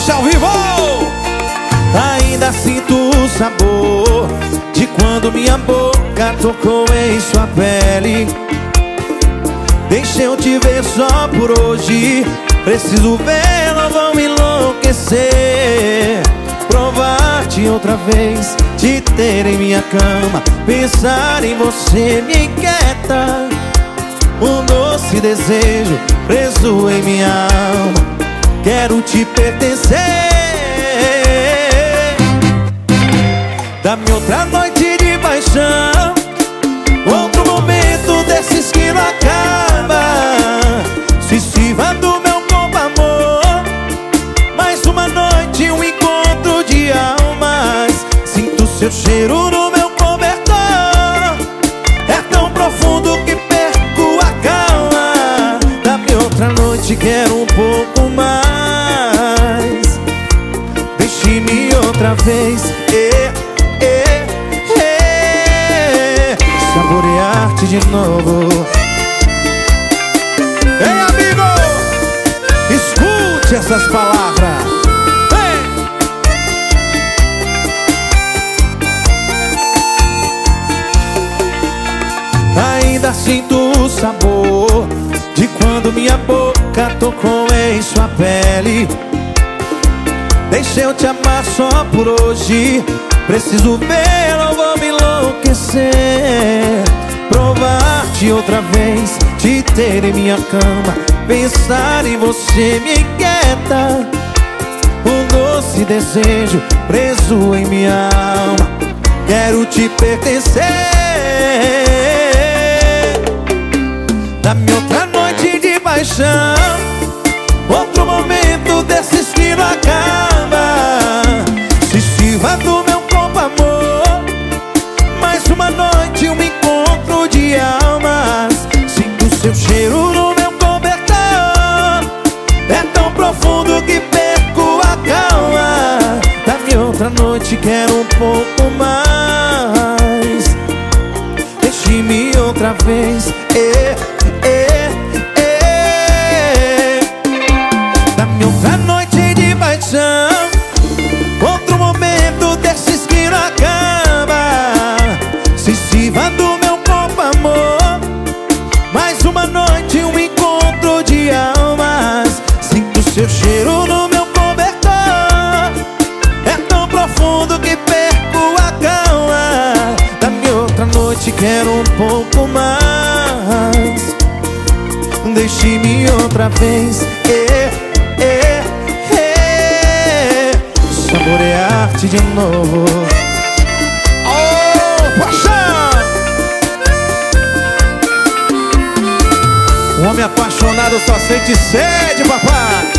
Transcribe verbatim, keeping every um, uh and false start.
Deixa ao vivo! Ainda sinto o sabor de quando minha boca tocou em sua pele. Deixa eu te ver só por hoje. Preciso ver, não vou me enlouquecer. Provar-te outra vez, te ter em minha cama. Pensar em você me inquieta. Um doce desejo preso em minha alma. Quero te pertencer. Dá-me outra noite de paixão, outro momento desses que não acaba. Se sirva do meu corpo, amor. Mais uma noite, um encontro de almas. Sinto seu cheiro no meu cobertor. É tão profundo que perco a calma. Dá-me outra noite, quero um pouco mais. Deixe-me outra vez eh, eh, eh, saborear-te de novo. Ei, amigo, escute essas palavras. Vem! Ainda sinto o sabor de quando minha boca tocou em sua pele. Deixa eu te amar só por hoje. Preciso ver, não vou me enlouquecer. Provar-te outra vez, te ter em minha cama. Pensar em você me inquieta. Um doce desejo preso em minha alma. Quero te pertencer. Dá-me outra noite de paixão, outro momento desses que não acaba. Se sirva do meu corpo, amor. Mais uma noite, um encontro de almas. Sinto seu cheiro no meu cobertor. É tão profundo que perco a calma. Dá-me outra noite, quero um pouco mais. Deixe-me outra vez eh, eh, eh. Dá-me outra noite de paixão, outro momento desses que não acaba. Se sirva do meu corpo, amor. Mais uma noite, um encontro de almas. Sinto seu cheiro no meu cobertor. É tão profundo que perco a calma. Dá-me outra noite, quero um pouco mais. Deixe-me outra vez eh, eh, eh, saborear-te de novo. Oh, paixão! Um homem apaixonado só sente sede, papai.